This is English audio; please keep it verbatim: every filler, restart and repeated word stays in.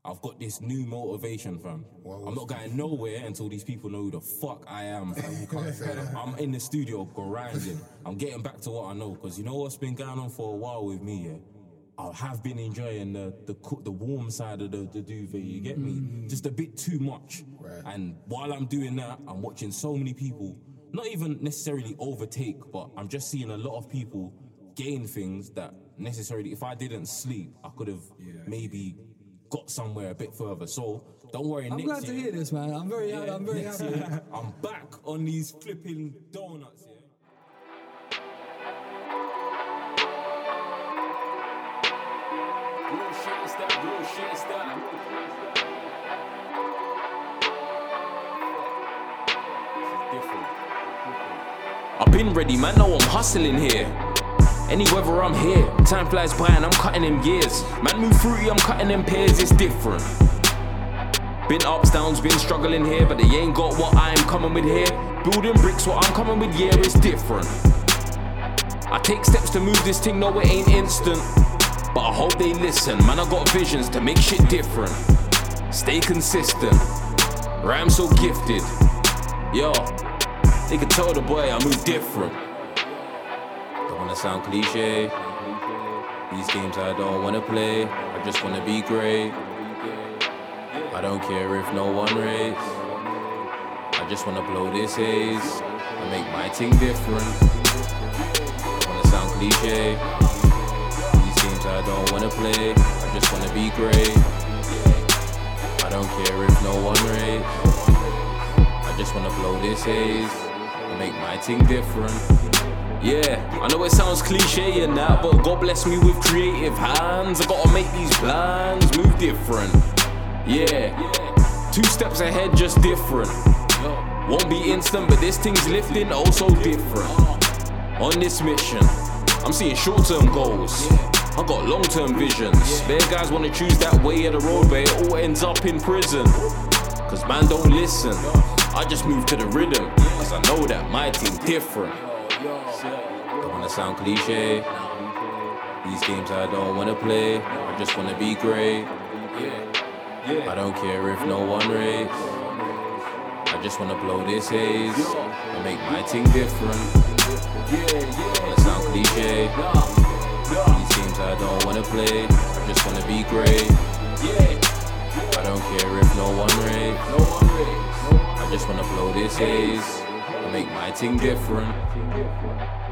I've got this new motivation, fam. I'm not going nowhere until these people know who the fuck I am, fam. You can't say that. I'm in the studio grinding. I'm getting back to what I know, because you know what's been going on for a while with me, yeah? I have been enjoying the the cook, the warm side of the, the duvet, you get me? Mm. Just a bit too much. Right. And while I'm doing that, I'm watching so many people, not even necessarily overtake, but I'm just seeing a lot of people gain things that necessarily, if I didn't sleep, I could have yeah. maybe got somewhere a bit further. So don't worry, I'm next glad year, to hear this, man. I'm very yeah, happy. I'm very next happy. Year, I'm back on these flipping donuts, yeah. Real shit is that, real shit is that. This is different. I've been ready, man, know I'm hustling here. Any weather I'm here, time flies by and I'm cutting them years. Man move fruity, I'm cutting them pears, it's different. Been ups, downs, been struggling here, but they ain't got what I'm coming with here. Building bricks, what I'm coming with, yeah, it's different. I take steps to move this thing, no it ain't instant, but I hope they listen, man, I got visions to make shit different. Stay consistent, rhyme so gifted. Yo, they can tell the boy I move different. Don't wanna sound cliche, these games I don't wanna play, I just wanna be great. I don't care if no one rates, I just wanna blow this haze and make my thing different. Don't wanna sound cliche, I don't wanna play, I just wanna be great. I don't care if no one rates, I just wanna blow this haze and make my thing different. Yeah, I know it sounds cliche and that, but God bless me with creative hands. I gotta make these plans move different. Yeah, two steps ahead, just different. Won't be instant, but this thing's lifting, oh so different. On this mission, I'm seeing short-term goals, I got long-term visions. Bare guys wanna choose that way of the road, but it all ends up in prison. Cause man don't listen, I just move to the rhythm, cause I know that my team different. Don't wanna sound cliche, these games I don't wanna play, I just wanna be great. I don't care if no one rates, I just wanna blow this haze and make my team different. Don't wanna sound cliche, these games I don't wanna play, I just wanna be great. I don't care if no one rates, I just wanna blow this haze and make my thing different.